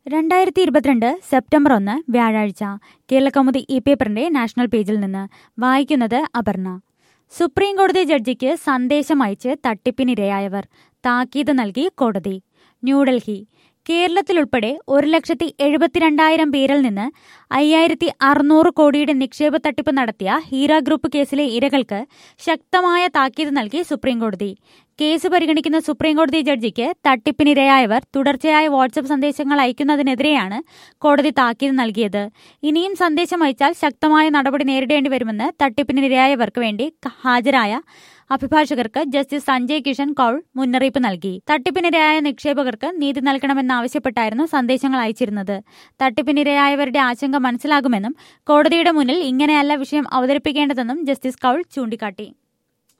2022 September 1 വ്യാഴാഴ്ച കേരളകൗമുദി പേപ്പറിന്റെ national പേജിൽ നിന്ന് വായിക്കുന്നത് അപർണ. സുപ്രീം കോടതി ജഡ്ജിക്ക് സന്ദേശം അയച്ച് തട്ടിപ്പിനിരയായവർ താക്കീത് നൽകി കോടതി. ന്യൂഡൽഹി. കേരളത്തിലുൾപ്പെടെ 1,72,000 പേരിൽ നിന്ന് 5,600 കോടിയുടെ നിക്ഷേപ തട്ടിപ്പ് നടത്തിയ ഹീര ഗ്രൂപ്പ് കേസിലെ ഇരകൾക്ക് ശക്തമായ താക്കീത് നൽകി സുപ്രീംകോടതി. കേസ് പരിഗണിക്കുന്ന സുപ്രീംകോടതി ജഡ്ജിക്ക് തട്ടിപ്പിനിരയായവർ തുടർച്ചയായ വാട്സ്ആപ്പ് സന്ദേശങ്ങൾ അയക്കുന്നതിനെതിരെയാണ് കോടതി താക്കീത് നൽകിയത്. ഇനിയും സന്ദേശം അയച്ചാൽ ശക്തമായ നടപടി നേരിടേണ്ടി വരുമെന്ന് തട്ടിപ്പിനിരയായവർക്ക് വേണ്ടി ഹാജരായ അഭിഭാഷകർക്ക് ജസ്റ്റിസ് സഞ്ജയ് കിഷൻ കൌൾ മുന്നറിയിപ്പ് നൽകി. തട്ടിപ്പിനിരയായ നിക്ഷേപകർക്ക് നീതി നൽകണമെന്നാവശ്യപ്പെട്ടായിരുന്നു സന്ദേശങ്ങൾ അയച്ചിരുന്നത്. തട്ടിപ്പിനിരയായവരുടെ ആശങ്ക മനസ്സിലാകുമെന്നും കോടതിയുടെ മുന്നിൽ ഇങ്ങനെയല്ല വിഷയം അവതരിപ്പിക്കേണ്ടതെന്നും ജസ്റ്റിസ് കൌൾ ചൂണ്ടിക്കാട്ടി.